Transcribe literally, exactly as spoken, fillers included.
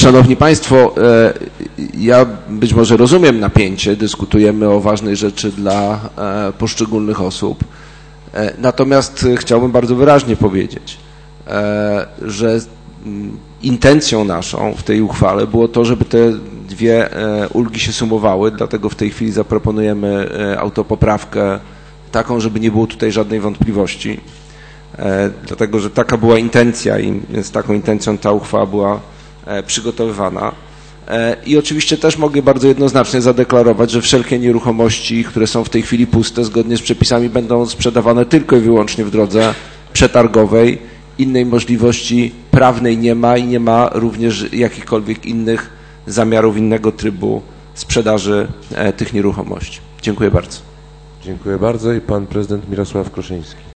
Szanowni Państwo, ja być może rozumiem napięcie, dyskutujemy o ważnej rzeczy dla poszczególnych osób, natomiast chciałbym bardzo wyraźnie powiedzieć, że intencją naszą w tej uchwale było to, żeby te dwie ulgi się sumowały, dlatego w tej chwili zaproponujemy autopoprawkę taką, żeby nie było tutaj żadnej wątpliwości, dlatego że taka była intencja i z taką intencją ta uchwała była przygotowywana. I oczywiście też mogę bardzo jednoznacznie zadeklarować, że wszelkie nieruchomości, które są w tej chwili puste, zgodnie z przepisami będą sprzedawane tylko i wyłącznie w drodze przetargowej. Innej możliwości prawnej nie ma i nie ma również jakichkolwiek innych zamiarów, innego trybu sprzedaży tych nieruchomości. Dziękuję bardzo. Dziękuję bardzo i pan prezydent Mirosław Kruszyński.